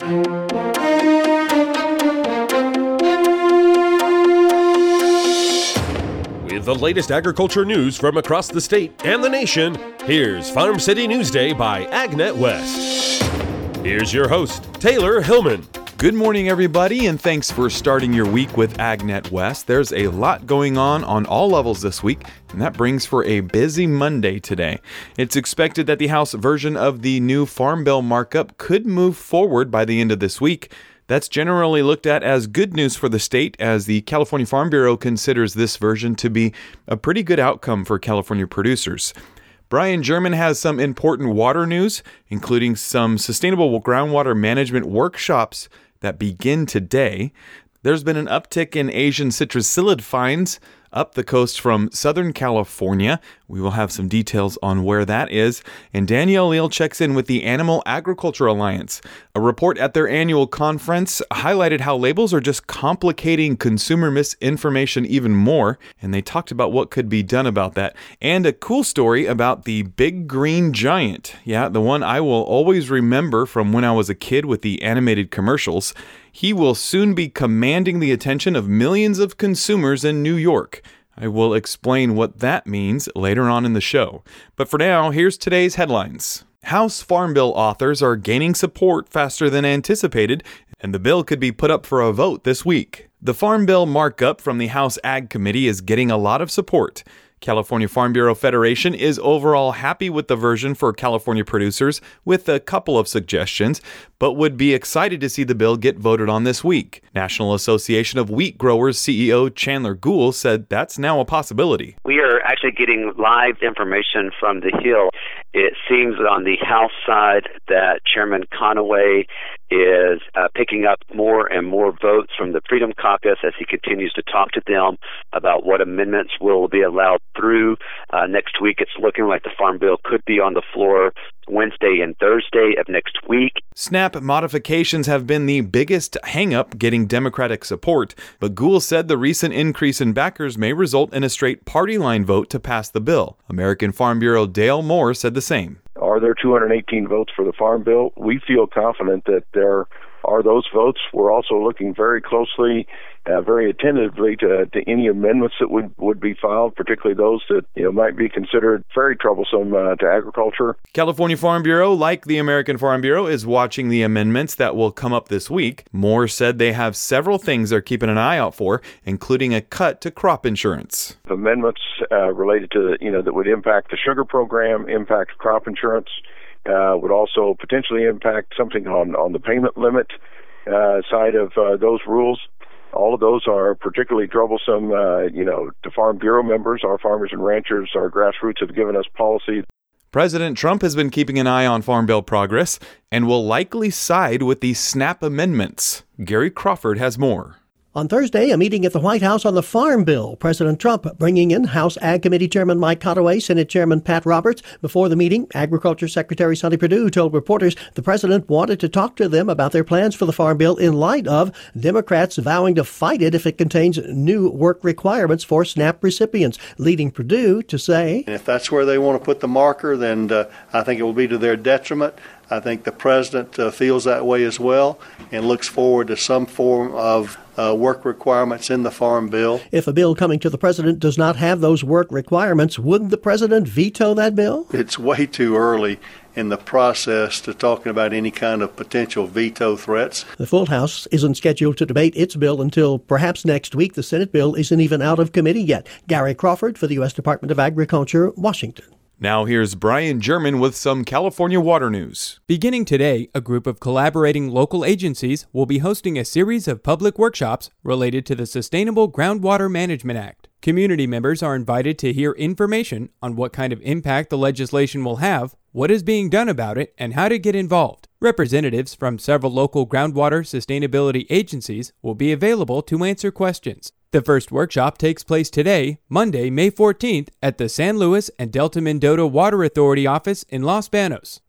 With the latest agriculture news from across the state and the nation, here's Farm City Newsday by AgNet West. Here's your host, Taylor Hillman. Good morning, everybody, and thanks for starting your week with AgNet West. There's a lot going on all levels this week, and that brings for a busy Monday today. It's expected that the House version of the new Farm Bill markup could move forward by the end of this week. That's generally looked at as good news for the state, as the California Farm Bureau considers this version to be a pretty good outcome for California producers. Brian German has some important water news, including some sustainable groundwater management workshops that begin today. There's been an uptick in Asian citrus psyllid finds up the coast from Southern California. We will have some details on where that is. And Danielle Leal checks in with the Animal Agriculture Alliance. A report at their annual conference highlighted how labels are just complicating consumer misinformation even more, and they talked about what could be done about that. And a cool story about the big green giant. Yeah, the one I will always remember from when I was a kid with the animated commercials. He will soon be commanding the attention of millions of consumers in New York. I will explain what that means later on in the show. But for now, here's today's headlines. House Farm Bill authors are gaining support faster than anticipated, and the bill could be put up for a vote this week. The Farm Bill markup from the House Ag Committee is getting a lot of support. California Farm Bureau Federation is overall happy with the version for California producers, with a couple of suggestions, but would be excited to see the bill get voted on this week. National Association of Wheat Growers CEO Chandler Gould said that's now a possibility. We are actually getting live information from the Hill. It seems that on the House side that Chairman Conaway is picking up more and more votes from the Freedom Caucus as he continues to talk to them about what amendments will be allowed through. Next week, it's looking like the Farm Bill could be on the floor Wednesday and Thursday of next week. SNAP modifications have been the biggest hang-up getting Democratic support, but Gould said the recent increase in backers may result in a straight party line vote to pass the bill. American Farm Bureau Dale Moore said the same. Are there 218 votes for the Farm Bill? We feel confident that there are those votes. We're also looking very closely, very attentively to any amendments that would be filed, particularly those that might be considered very troublesome to agriculture. California Farm Bureau, like the American Farm Bureau, is watching the amendments that will come up this week. Moore said they have several things they're keeping an eye out for, including a cut to crop insurance. Amendments related to that would impact the sugar program, impact crop insurance. Would also potentially impact something on the payment limit side of those rules. All of those are particularly troublesome, to Farm Bureau members. Our farmers and ranchers, our grassroots have given us policy. President Trump has been keeping an eye on Farm Bill progress and will likely side with the SNAP amendments. Gary Crawford has more. On Thursday, a meeting at the White House on the Farm Bill. President Trump bringing in House Ag Committee Chairman Mike Conaway, Senate Chairman Pat Roberts. Before the meeting, Agriculture Secretary Sonny Perdue told reporters the president wanted to talk to them about their plans for the Farm Bill in light of Democrats vowing to fight it if it contains new work requirements for SNAP recipients, leading Perdue to say, if that's where they want to put the marker, then I think it will be to their detriment. I think the president feels that way as well and looks forward to some form of work requirements in the Farm Bill. If a bill coming to the president does not have those work requirements, wouldn't the president veto that bill? It's way too early in the process to talking about any kind of potential veto threats. The full House isn't scheduled to debate its bill until perhaps next week. The Senate bill isn't even out of committee yet. Gary Crawford for the U.S. Department of Agriculture, Washington. Now here's Brian German with some California water news. Beginning today, a group of collaborating local agencies will be hosting a series of public workshops related to the Sustainable Groundwater Management Act. Community members are invited to hear information on what kind of impact the legislation will have, what is being done about it, and how to get involved. Representatives from several local groundwater sustainability agencies will be available to answer questions. The first workshop takes place today, Monday, May 14th, at the San Luis and Delta Mendota Water Authority office in Los Banos.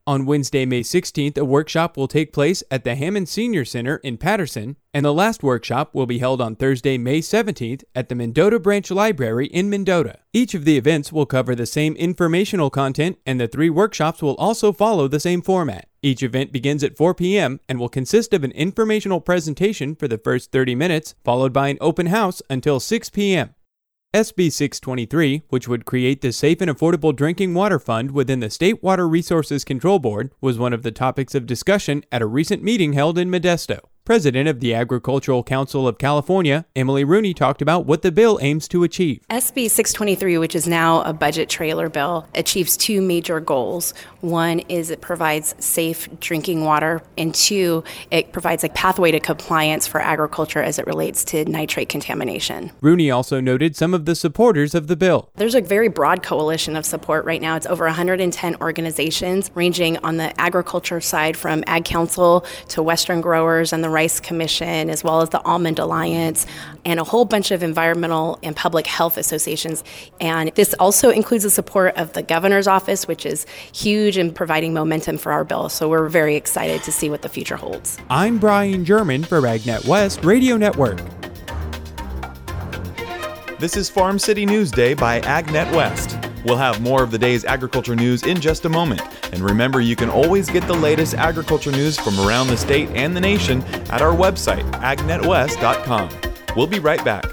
On Wednesday, May 16th, a workshop will take place at the Hammond Senior Center in Patterson, and the last workshop will be held on Thursday, May 17th at the Mendota Branch Library in Mendota. Each of the events will cover the same informational content, and the 3 workshops will also follow the same format. Each event begins at 4 p.m. and will consist of an informational presentation for the first 30 minutes, followed by an open house until 6 p.m. SB 623, which would create the Safe and Affordable Drinking Water Fund within the State Water Resources Control Board, was one of the topics of discussion at a recent meeting held in Modesto. President of the Agricultural Council of California, Emily Rooney, talked about what the bill aims to achieve. SB 623, which is now a budget trailer bill, achieves 2 major goals. One is it provides safe drinking water, and 2, it provides a pathway to compliance for agriculture as it relates to nitrate contamination. Rooney also noted some of the supporters of the bill. There's a very broad coalition of support right now. It's over 110 organizations ranging on the agriculture side from Ag Council to Western Growers and the Rice Commission, as well as the Almond Alliance, and a whole bunch of environmental and public health associations. And this also includes the support of the governor's office, which is huge in providing momentum for our bill. So we're very excited to see what the future holds. I'm Brian German for AgNet West Radio Network. This is Farm City Newsday by AgNet West. We'll have more of the day's agriculture news in just a moment. And remember, you can always get the latest agriculture news from around the state and the nation at our website, agnetwest.com. We'll be right back.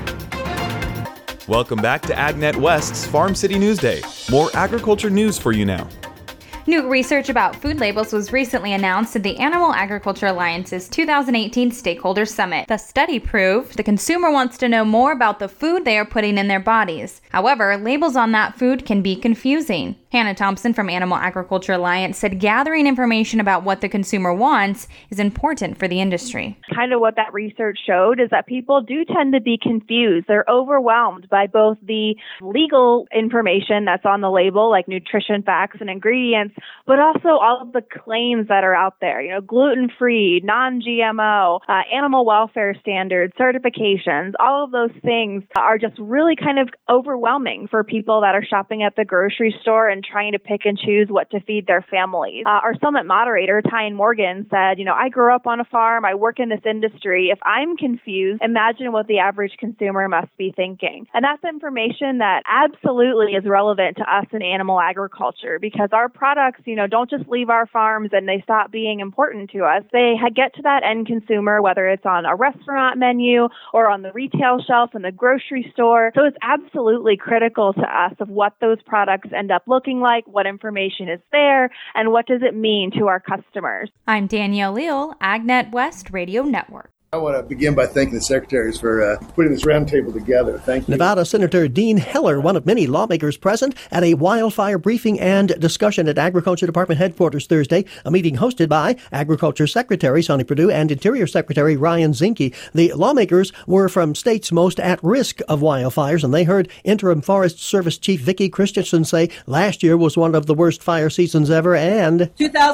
Welcome back to AgNet West's Farm City Newsday. More agriculture news for you now. New research about food labels was recently announced at the Animal Agriculture Alliance's 2018 Stakeholder Summit. The study proved the consumer wants to know more about the food they are putting in their bodies. However, labels on that food can be confusing. Hannah Thompson from Animal Agriculture Alliance said gathering information about what the consumer wants is important for the industry. Kind of what that research showed is that people do tend to be confused. They're overwhelmed by both the legal information that's on the label, like nutrition facts and ingredients, but also all of the claims that are out there, gluten-free, non-GMO, animal welfare standards, certifications, all of those things are just really kind of overwhelming for people that are shopping at the grocery store and trying to pick and choose what to feed their families. Our summit moderator, Tyne Morgan, said, I grew up on a farm, I work in this industry. If I'm confused, imagine what the average consumer must be thinking. And that's information that absolutely is relevant to us in animal agriculture, because our products, don't just leave our farms and they stop being important to us. They get to that end consumer, whether it's on a restaurant menu or on the retail shelf in the grocery store. So it's absolutely critical to us of what those products end up looking like, what information is there, and what does it mean to our customers. I'm Danielle Leal, AgNet West Radio Network. I want to begin by thanking the secretaries for putting this roundtable together. Thank you. Nevada Senator Dean Heller, one of many lawmakers present at a wildfire briefing and discussion at Agriculture Department headquarters Thursday, a meeting hosted by Agriculture Secretary Sonny Perdue and Interior Secretary Ryan Zinke. The lawmakers were from states most at risk of wildfires, and they heard Interim Forest Service Chief Vicki Christensen say last year was one of the worst fire seasons ever, and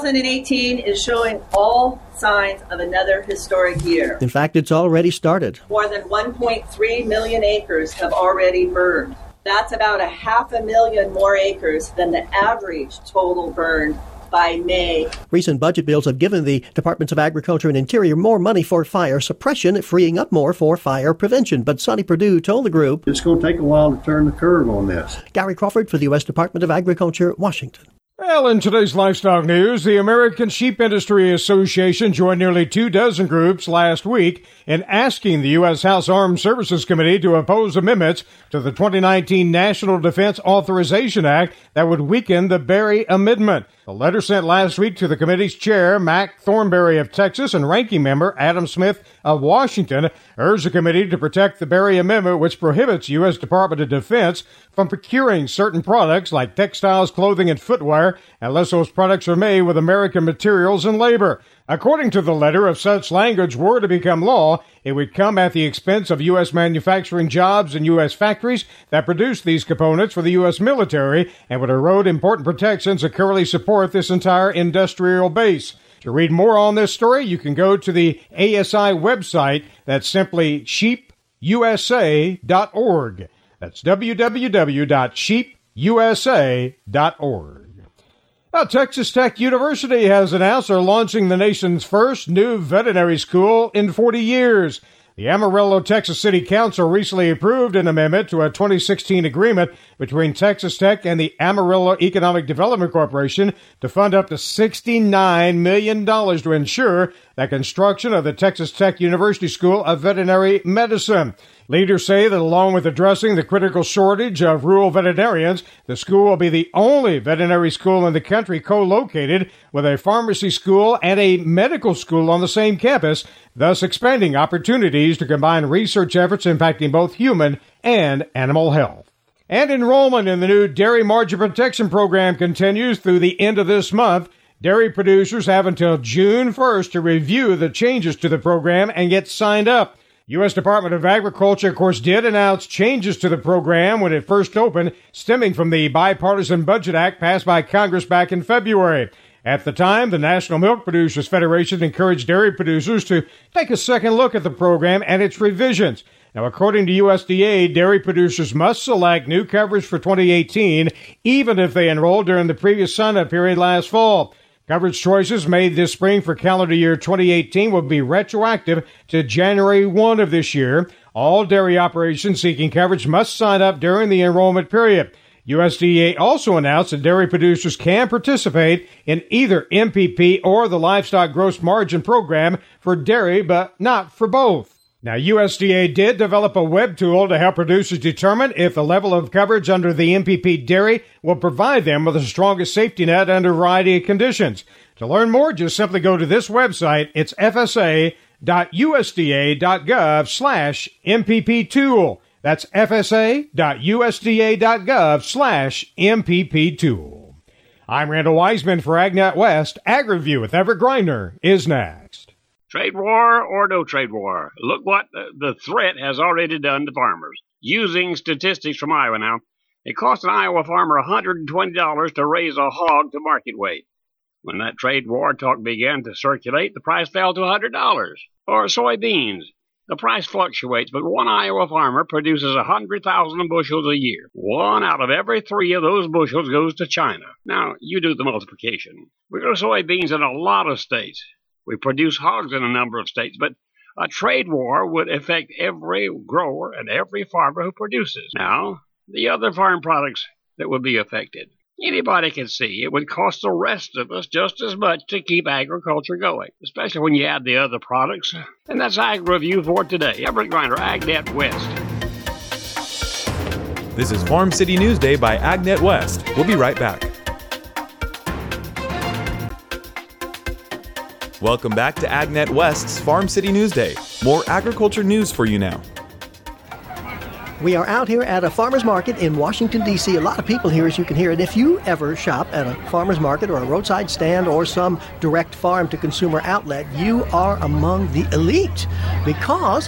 2018 is showing all signs of another historic year. In fact, it's already started. More than 1.3 million acres have already burned. That's about 500,000 more acres than the average total burned by May. Recent budget bills have given the Departments of Agriculture and Interior more money for fire suppression, freeing up more for fire prevention. But Sonny Perdue told the group, it's going to take a while to turn the curve on this. Gary Crawford for the U.S. Department of Agriculture, Washington. Well, in today's livestock news, the American Sheep Industry Association joined nearly 24 groups last week in asking the U.S. House Armed Services Committee to oppose amendments to the 2019 National Defense Authorization Act that would weaken the Berry Amendment. A letter sent last week to the committee's chair, Mac Thornberry of Texas, and ranking member Adam Smith of Washington urged the committee to protect the Berry Amendment, which prohibits U.S. Department of Defense from procuring certain products like textiles, clothing, and footwear unless those products are made with American materials and labor. According to the letter, if such language were to become law, it would come at the expense of U.S. manufacturing jobs and U.S. factories that produce these components for the U.S. military and would erode important protections that currently support this entire industrial base. To read more on this story, you can go to the ASI website. That's simply sheepusa.org. That's www.sheepusa.org. Texas Tech University has announced they're launching the nation's first new veterinary school in 40 years. The Amarillo, Texas City Council recently approved an amendment to a 2016 agreement between Texas Tech and the Amarillo Economic Development Corporation to fund up to $69 million to ensure the construction of the Texas Tech University School of Veterinary Medicine. Leaders say that along with addressing the critical shortage of rural veterinarians, the school will be the only veterinary school in the country co-located with a pharmacy school and a medical school on the same campus, thus expanding opportunities to combine research efforts impacting both human and animal health. And enrollment in the new Dairy Margin Protection Program continues through the end of this month. Dairy producers have until June 1st to review the changes to the program and get signed up. U.S. Department of Agriculture, of course, did announce changes to the program when it first opened, stemming from the Bipartisan Budget Act passed by Congress back in February. At the time, the National Milk Producers Federation encouraged dairy producers to take a second look at the program and its revisions. Now, according to USDA, dairy producers must select new coverage for 2018, even if they enrolled during the previous sign-up period last fall. Coverage choices made this spring for calendar year 2018 will be retroactive to January 1 of this year. All dairy operations seeking coverage must sign up during the enrollment period. USDA also announced that dairy producers can participate in either MPP or the Livestock Gross Margin Program for dairy, but not for both. Now, USDA did develop a web tool to help producers determine if the level of coverage under the MPP dairy will provide them with the strongest safety net under a variety of conditions. To learn more, just simply go to this website. It's fsa.usda.gov/MPP tool. That's fsa.usda.gov/MPP tool. I'm Randall Wiseman for AgNet West. AgReview with Everett Griner is next. Trade war or no trade war, look what the threat has already done to farmers. Using statistics from Iowa now, it cost an Iowa farmer $120 to raise a hog to market weight. When that trade war talk began to circulate, the price fell to $100. Or soybeans. The price fluctuates, but one Iowa farmer produces 100,000 bushels a year. 1 out of every 3 of those bushels goes to China. Now, you do the multiplication. We grow soybeans in a lot of states. We produce hogs in a number of states, but a trade war would affect every grower and every farmer who produces. Now, the other farm products that would be affected. Anybody can see it would cost the rest of us just as much to keep agriculture going, especially when you add the other products. And that's Ag Review for today. Everett Griner, AgNet West. This is Farm City Newsday by AgNet West. We'll be right back. Welcome back to AgNet West's Farm City Newsday. More agriculture news for you now. We are out here at a farmer's market in Washington, D.C. A lot of people here, as you can hear. And if you ever shop at a farmer's market or a roadside stand or some direct farm-to-consumer outlet, you are among the elite because,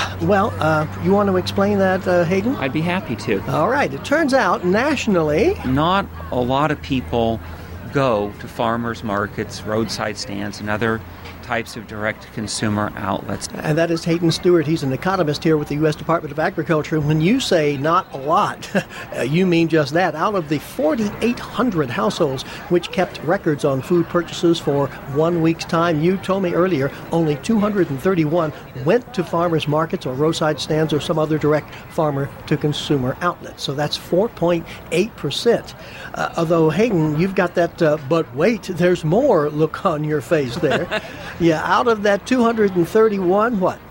you want to explain that, Hayden? I'd be happy to. All right. It turns out nationally, not a lot of people go to farmers markets, roadside stands, and other types of direct-to-consumer outlets. And that is Hayden Stewart. He's an economist here with the U.S. Department of Agriculture. And when you say not a lot, you mean just that. Out of the 4,800 households which kept records on food purchases for 1 week's time, you told me earlier only 231 went to farmers markets or roadside stands or some other direct farmer-to-consumer outlet. So that's 4.8%. Although, Hayden, you've got that, but wait, there's more look on your face there. Yeah, out of that 231, what?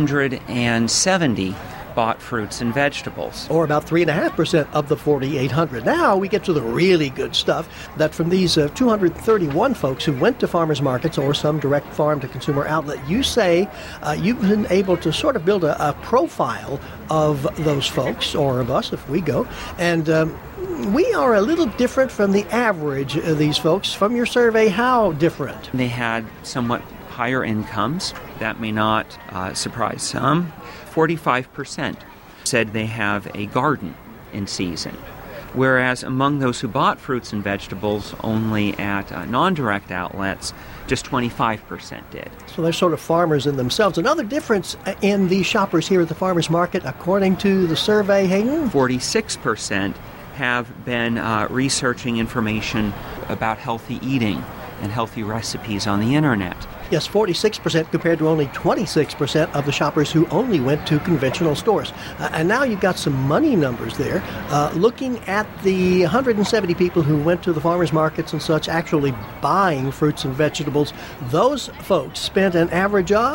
170 bought fruits and vegetables. Or about 3.5% of the 4,800. Now we get to the really good stuff, that from these 231 folks who went to farmers markets or some direct farm-to-consumer outlet, you say you've been able to sort of build a profile of those folks, or of us if we go, and we are a little different from the average of these folks. From your survey, how different? They had somewhat higher incomes. That may not surprise some. 45% said they have a garden in season, whereas among those who bought fruits and vegetables only at non-direct outlets, just 25% did. So they're sort of farmers in themselves. Another difference in these shoppers here at the farmers market, according to the survey, Hayden? 46% have been researching information about healthy eating and healthy recipes on the internet. Yes, 46% compared to only 26% of the shoppers who only went to conventional stores. And now you've got some money numbers there. Looking at the 170 people who went to the farmers markets and such actually buying fruits and vegetables, those folks spent an average of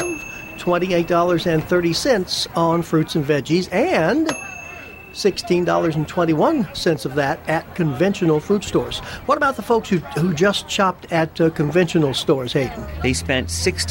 $28.30 on fruits and veggies and $16.21 of that at conventional fruit stores. What about the folks who just shopped at conventional stores, Hayden? They spent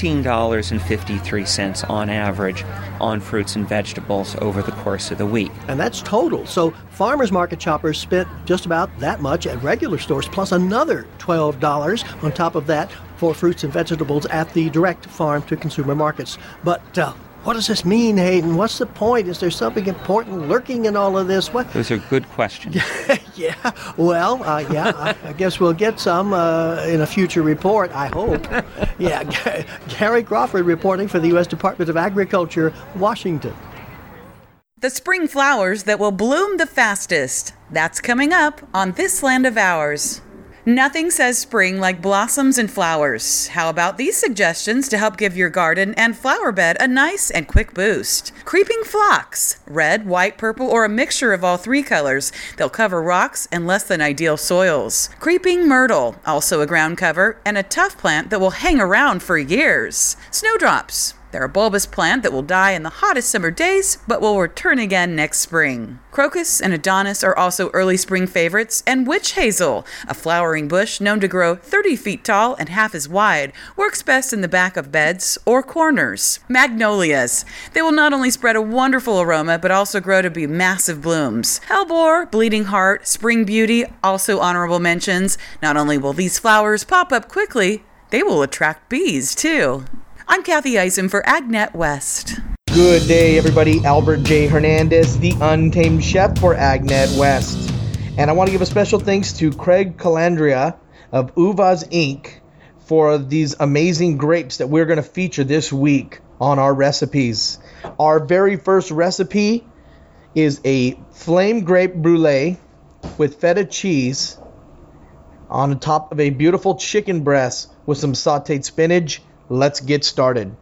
$16.53 on average on fruits and vegetables over the course of the week. And that's total. So farmers market shoppers spent just about that much at regular stores, plus another $12 on top of that for fruits and vegetables at the direct farm-to-consumer markets. But what does this mean, Hayden? What's the point? Is there something important lurking in all of this? What? Those are good questions. Yeah. Well, I guess we'll get some in a future report, I hope. Yeah. Gary Crawford reporting for the U.S. Department of Agriculture, Washington. The spring flowers that will bloom the fastest. That's coming up on This Land of Ours. Nothing says spring like blossoms and flowers. How about these suggestions to help give your garden and flower bed a nice and quick boost? Creeping phlox, red, white, purple, or a mixture of all three colors. They'll cover rocks and less than ideal soils. Creeping myrtle, also a ground cover, and a tough plant that will hang around for years. Snowdrops. They're a bulbous plant that will die in the hottest summer days, but will return again next spring. Crocus and Adonis are also early spring favorites, and witch hazel, a flowering bush known to grow 30 feet tall and half as wide, works best in the back of beds or corners. Magnolias. They will not only spread a wonderful aroma, but also grow to be massive blooms. Hellebore, bleeding heart, spring beauty, also honorable mentions. Not only will these flowers pop up quickly, they will attract bees too. I'm Kathy Eisen for AgNet West. Good day, everybody. Albert J. Hernandez, the Untamed Chef for AgNet West. And I want to give a special thanks to Craig Calandria of Uvas Inc. for these amazing grapes that we're going to feature this week on our recipes. Our very first recipe is a flame grape brulee with feta cheese on top of a beautiful chicken breast with some sauteed spinach. Let's get started.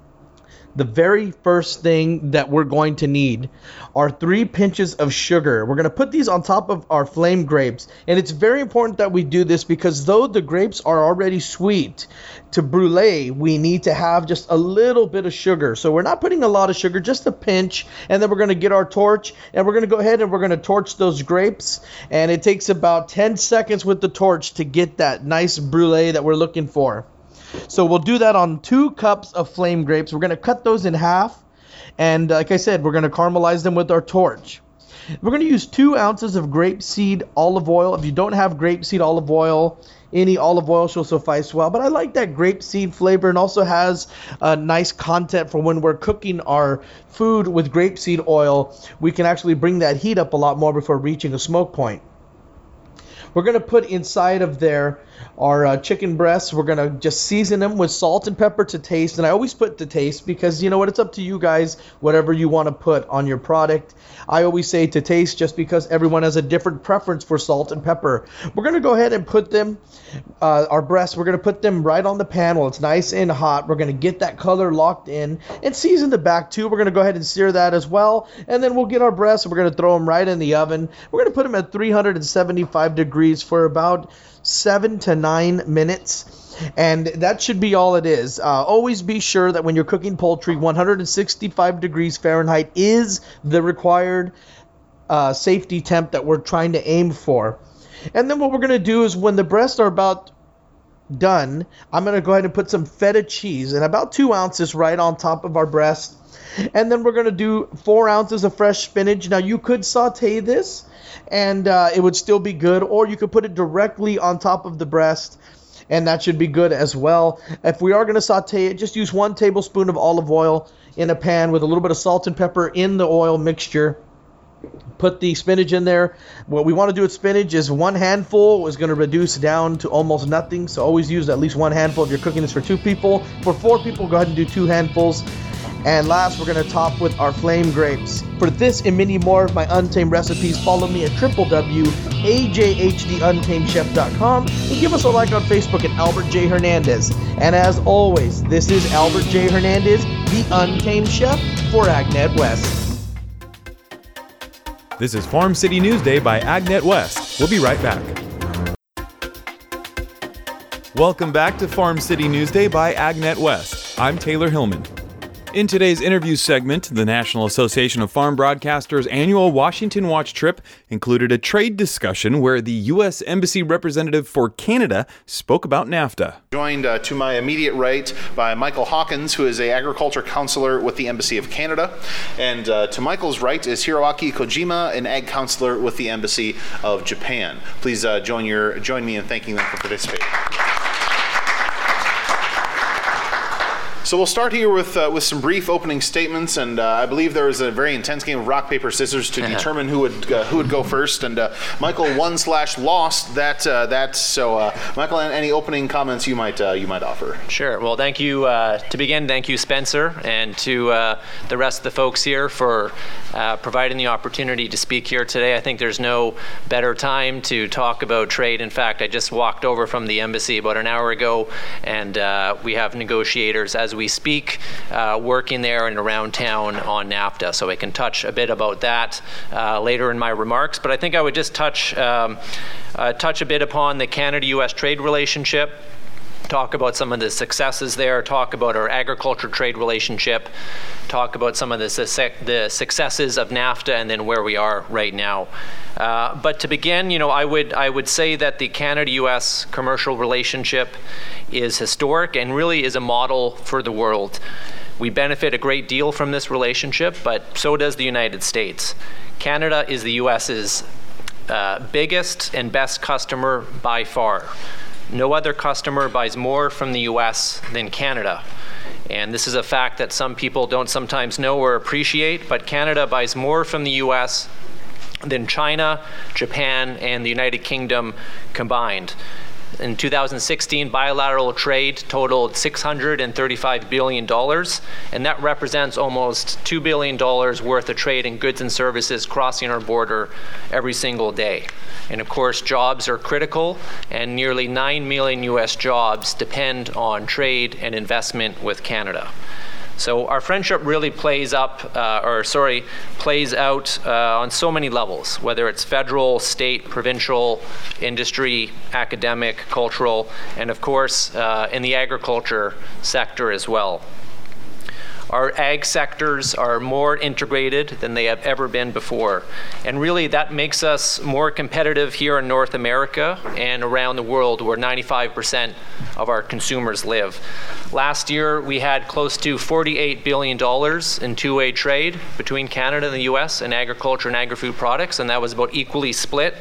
The very first thing that we're going to need are 3 pinches of sugar. We're going to put these on top of our flame grapes. And it's very important that we do this because though the grapes are already sweet, to brulee, we need to have just a little bit of sugar. So we're not putting a lot of sugar, just a pinch. And then we're going to get our torch and we're going to go ahead and we're going to torch those grapes. And it takes about 10 seconds with the torch to get that nice brulee that we're looking for. So we'll do that on 2 cups of flame grapes. We're going to cut those in half. And like I said, we're going to caramelize them with our torch. We're going to use 2 ounces of grapeseed olive oil. If you don't have grapeseed olive oil, any olive oil will suffice well. But I like that grapeseed flavor and also has a nice content for when we're cooking our food with grapeseed oil. We can actually bring that heat up a lot more before reaching a smoke point. We're going to put inside of there our chicken breasts. We're going to just season them with salt and pepper to taste. And I always put to taste because you know what? It's up to you guys, whatever you want to put on your product. I always say to taste just because everyone has a different preference for salt and pepper. We're going to go ahead and put them, our breasts, we're going to put them right on the pan while it's nice and hot. We're going to get that color locked in and season the back too. We're going to go ahead and sear that as well. And then we'll get our breasts and we're going to throw them right in the oven. We're going to put them at 375 degrees for about 7 to 9 minutes, and that should be all it is. Always be sure that when you're cooking poultry, 165 degrees Fahrenheit is the required safety temp that we're trying to aim for. And then what we're going to do is when the breasts are about done, I'm going to go ahead and put some feta cheese and about 2 ounces right on top of our breast. And then we're going to do 4 ounces of fresh spinach. Now you could saute this and it would still be good, or you could put it directly on top of the breast and that should be good as well. If we are going to saute it, just use 1 tablespoon of olive oil in a pan with a little bit of salt and pepper in the oil mixture. Put the spinach in there. What we want to do with spinach is 1 handful is going to reduce down to almost nothing. So always use at least 1 handful if you're cooking this for 2 people. For 4 people, go ahead and do 2 handfuls. And last, we're going to top with our flame grapes. For this and many more of my Untamed recipes, follow me at www.ajhduntamedchef.com and give us a like on Facebook at Albert J. Hernandez. And as always, this is Albert J. Hernandez, the Untamed Chef for Agnet West. This is Farm City Newsday by Agnet West. We'll be right back. Welcome back to Farm City Newsday by Agnet West. I'm Taylor Hillman. In today's interview segment, the National Association of Farm Broadcasters' annual Washington Watch trip included a trade discussion where the U.S. Embassy representative for Canada spoke about NAFTA. Joined to my immediate right by Michael Hawkins, who is an agriculture counselor with the Embassy of Canada. And to Michael's right is Hiroaki Kojima, an ag counselor with the Embassy of Japan. Please join me in thanking them for participating. So we'll start here with some brief opening statements, and I believe there was a very intense game of rock, paper, scissors to determine who would go first. And Michael won/lost that. So Michael, any opening comments you might offer? Sure. Well, thank you. To begin, thank you, Spencer, and to the rest of the folks here for providing the opportunity to speak here today. I think there's no better time to talk about trade. In fact, I just walked over from the embassy about an hour ago, and we have negotiators as we speak working there and around town on NAFTA. So I can touch a bit about that later in my remarks. But I think I would just touch a bit upon the Canada-U.S. trade relationship, talk about some of the successes there, talk about our agriculture trade relationship, talk about some of the successes of NAFTA, and then where we are right now. But to begin, I would say that the Canada-U.S. commercial relationship is historic and really is a model for the world. We benefit a great deal from this relationship, but so does the United States. Canada is the U.S.'s biggest and best customer by far. No other customer buys more from the U.S. than Canada. And this is a fact that some people don't sometimes know or appreciate, but Canada buys more from the U.S. than China, Japan, and the United Kingdom combined. In 2016, bilateral trade totaled $635 billion, and that represents almost $2 billion worth of trade in goods and services crossing our border every single day. And of course, jobs are critical, and nearly 9 million U.S. jobs depend on trade and investment with Canada. So our friendship really plays out on so many levels, whether it's federal, state, provincial, industry, academic, cultural, and of course in the agriculture sector as well. Our ag sectors are more integrated than they have ever been before. And really that makes us more competitive here in North America and around the world where 95% of our consumers live. Last year, we had close to $48 billion in two-way trade between Canada and the US in agriculture and agri-food products, and that was about equally split.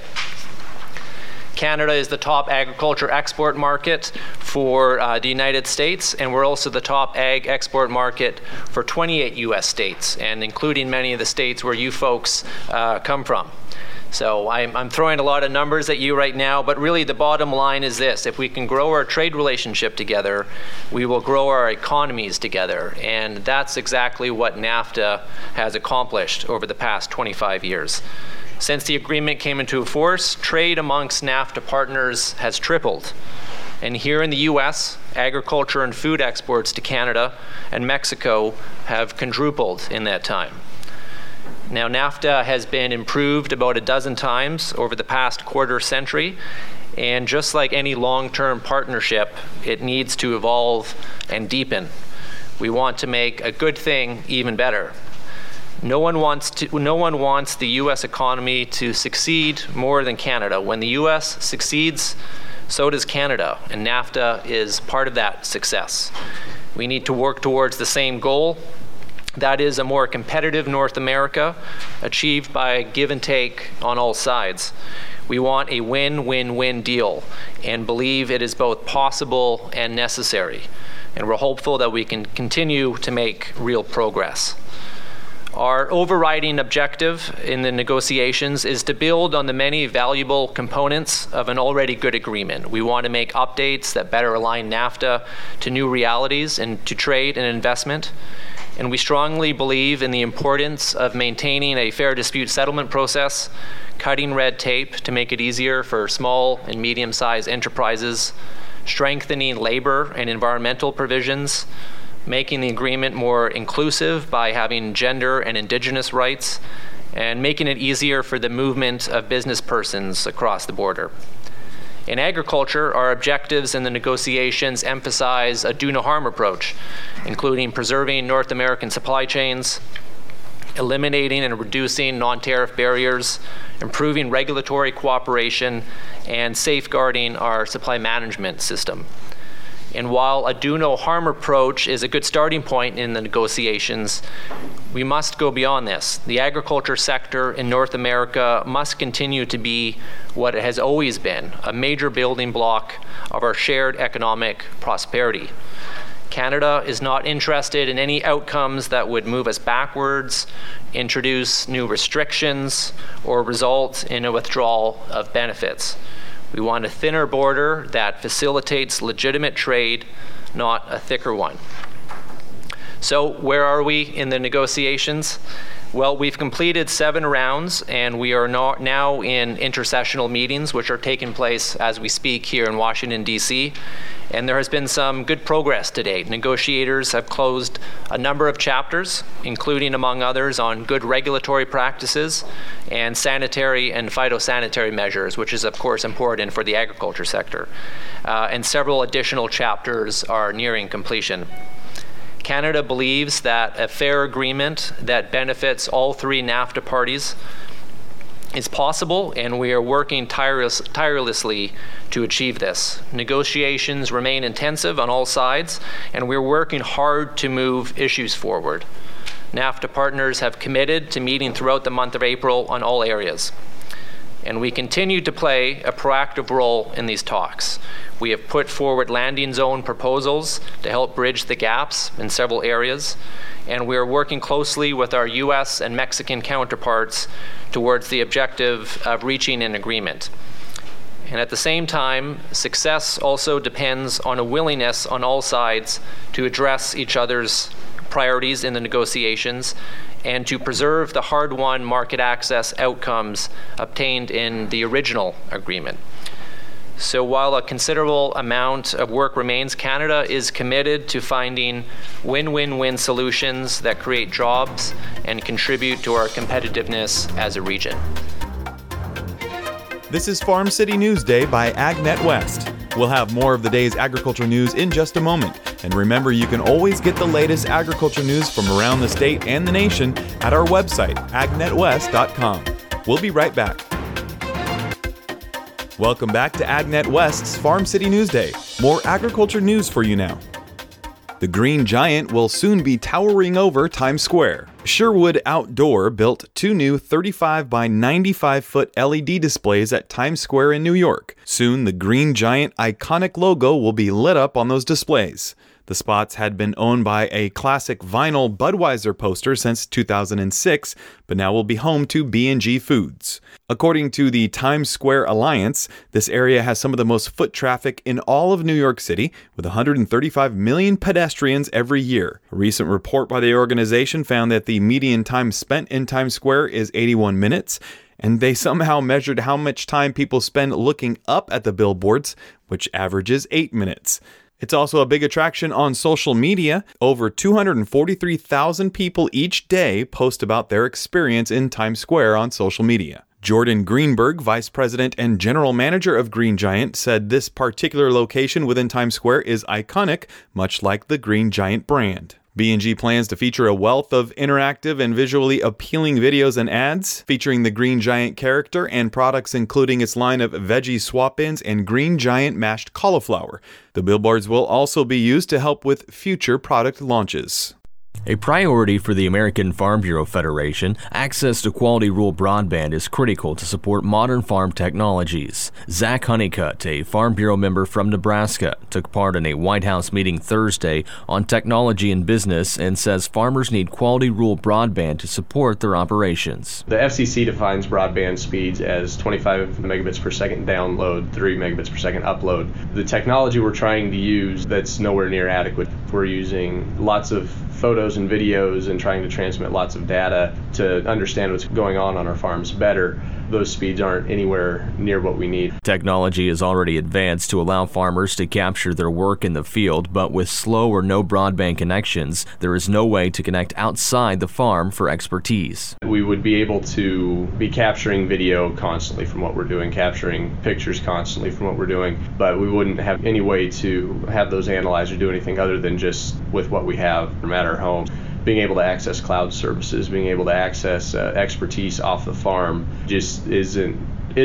Canada is the top agriculture export market for the United States, and we're also the top ag export market for 28 U.S. states, and including many of the states where you folks come from. So I'm throwing a lot of numbers at you right now, but really the bottom line is this: if we can grow our trade relationship together, we will grow our economies together, and that's exactly what NAFTA has accomplished over the past 25 years. Since the agreement came into force, trade amongst NAFTA partners has tripled. And here in the U.S., agriculture and food exports to Canada and Mexico have quadrupled in that time. Now, NAFTA has been improved about a dozen times over the past quarter century, and just like any long-term partnership, it needs to evolve and deepen. We want to make a good thing even better. No one wants the U.S. economy to succeed more than Canada. When the U.S. succeeds, so does Canada, and NAFTA is part of that success. We need to work towards the same goal. That is a more competitive North America, achieved by give and take on all sides. We want a win-win-win deal and believe it is both possible and necessary. And we're hopeful that we can continue to make real progress. Our overriding objective in the negotiations is to build on the many valuable components of an already good agreement. We want to make updates that better align NAFTA to new realities and to trade and investment. And we strongly believe in the importance of maintaining a fair dispute settlement process, cutting red tape to make it easier for small and medium-sized enterprises, strengthening labor and environmental provisions, making the agreement more inclusive by having gender and indigenous rights, and making it easier for the movement of business persons across the border. In agriculture, our objectives in the negotiations emphasize a do-no-harm approach, including preserving North American supply chains, eliminating and reducing non-tariff barriers, improving regulatory cooperation, and safeguarding our supply management system. And while a do-no-harm approach is a good starting point in the negotiations, we must go beyond this. The agriculture sector in North America must continue to be what it has always been, a major building block of our shared economic prosperity. Canada is not interested in any outcomes that would move us backwards, introduce new restrictions, or result in a withdrawal of benefits. We want a thinner border that facilitates legitimate trade, not a thicker one. So where are we in the negotiations? Well, we've completed 7 rounds, and we are now in intersessional meetings, which are taking place as we speak here in Washington, D.C., and there has been some good progress to date. Negotiators have closed a number of chapters, including, among others, on good regulatory practices and sanitary and phytosanitary measures, which is, of course, important for the agriculture sector. And several additional chapters are nearing completion. Canada believes that a fair agreement that benefits all 3 NAFTA parties is possible, and we are working tirelessly to achieve this. Negotiations remain intensive on all sides, and we're working hard to move issues forward. NAFTA partners have committed to meeting throughout the month of April on all areas. And we continue to play a proactive role in these talks. We have put forward landing zone proposals to help bridge the gaps in several areas, and we are working closely with our U.S. and Mexican counterparts towards the objective of reaching an agreement. And at the same time, success also depends on a willingness on all sides to address each other's priorities in the negotiations and to preserve the hard-won market access outcomes obtained in the original agreement. So while a considerable amount of work remains, Canada is committed to finding win-win-win solutions that create jobs and contribute to our competitiveness as a region. This is Farm City Newsday by AgNet West. We'll have more of the day's agriculture news in just a moment. And remember, you can always get the latest agriculture news from around the state and the nation at our website, agnetwest.com. We'll be right back. Welcome back to AgNet West's Farm City Newsday. More agriculture news for you now. The Green Giant will soon be towering over Times Square. Sherwood Outdoor built 2 new 35 by 95 foot LED displays at Times Square in New York. Soon, the Green Giant iconic logo will be lit up on those displays. The spots had been owned by a classic vinyl Budweiser poster since 2006, but now will be home to B&G Foods. According to the Times Square Alliance, this area has some of the most foot traffic in all of New York City, with 135 million pedestrians every year. A recent report by the organization found that the median time spent in Times Square is 81 minutes, and they somehow measured how much time people spend looking up at the billboards, which averages 8 minutes. It's also a big attraction on social media. Over 243,000 people each day post about their experience in Times Square on social media. Jordan Greenberg, Vice President and General Manager of Green Giant, said this particular location within Times Square is iconic, much like the Green Giant brand. B&G plans to feature a wealth of interactive and visually appealing videos and ads featuring the Green Giant character and products including its line of veggie swap-ins and Green Giant mashed cauliflower. The billboards will also be used to help with future product launches. A priority for the American Farm Bureau Federation, access to quality rural broadband is critical to support modern farm technologies. Zach Honeycutt, a Farm Bureau member from Nebraska, took part in a White House meeting Thursday on technology and business and says farmers need quality rural broadband to support their operations. The FCC defines broadband speeds as 25 megabits per second download, 3 megabits per second upload. The technology we're trying to use, that's nowhere near adequate. We're using lots of photos and videos and trying to transmit lots of data to understand what's going on our farms better, those speeds aren't anywhere near what we need. Technology is already advanced to allow farmers to capture their work in the field, but with slow or no broadband connections, there is no way to connect outside the farm for expertise. We would be able to be capturing video constantly from what we're doing, capturing pictures constantly from what we're doing, but we wouldn't have any way to have those analyze or do anything other than just with what we have at our home. Being able to access cloud services, being able to access expertise off the farm just isn't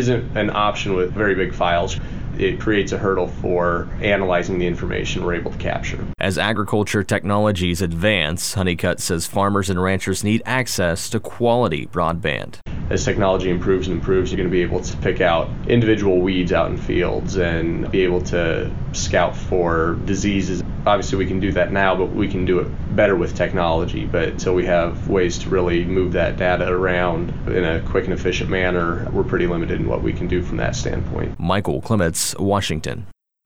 an option with very big files. It creates a hurdle for analyzing the information we're able to capture. As agriculture technologies advance, Honeycutt says farmers and ranchers need access to quality broadband. As technology improves and improves, you're going to be able to pick out individual weeds out in fields and be able to scout for diseases. Obviously, we can do that now, but we can do it better with technology. But until we have ways to really move that data around in a quick and efficient manner, we're pretty limited in what we can do from that standpoint. Michael Clements, Washington.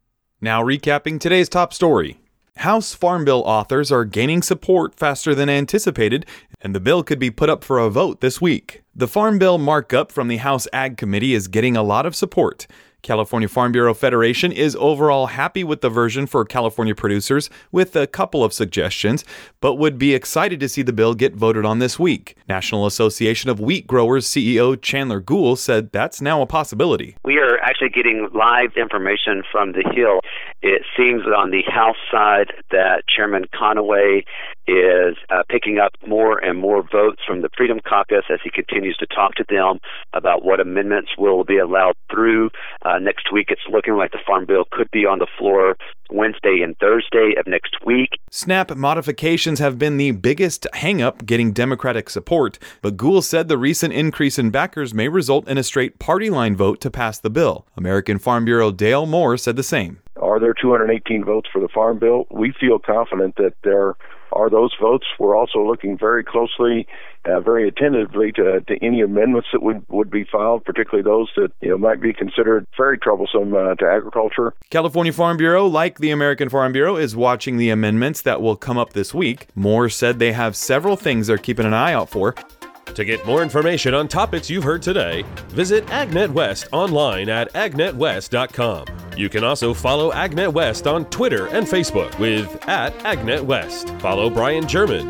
Now recapping today's top story. House Farm Bill authors are gaining support faster than anticipated, and the bill could be put up for a vote this week. The Farm Bill markup from the House Ag Committee is getting a lot of support. California Farm Bureau Federation is overall happy with the version for California producers, with a couple of suggestions, but would be excited to see the bill get voted on this week. National Association of Wheat Growers CEO Chandler Gould said that's now a possibility. We are actually getting live information from the Hill. It seems that on the House side that Chairman Conaway is picking up more and more votes from the Freedom Caucus as he continues to talk to them about what amendments will be allowed through. Next week, it's looking like the Farm Bill could be on the floor Wednesday and Thursday of next week. SNAP modifications have been the biggest hang-up getting Democratic support, but Gould said the recent increase in backers may result in a straight party line vote to pass the bill. American Farm Bureau Dale Moore said the same. Are there 218 votes for the Farm Bill? We feel confident that there are those votes. We're also looking very closely, very attentively to any amendments that would be filed, particularly those that might be considered very troublesome to agriculture. California Farm Bureau, like the American Farm Bureau, is watching the amendments that will come up this week. Moore said they have several things they're keeping an eye out for. To get more information on topics you've heard today, visit AgNet West online at agnetwest.com. You can also follow AgNet West on Twitter and Facebook with @AgnetWest. Follow Brian German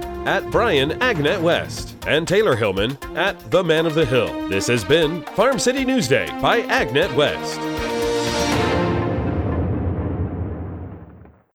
@BrianAgnetWest and Taylor Hillman @The Man of the Hill. This has been Farm City Newsday by AgNet West.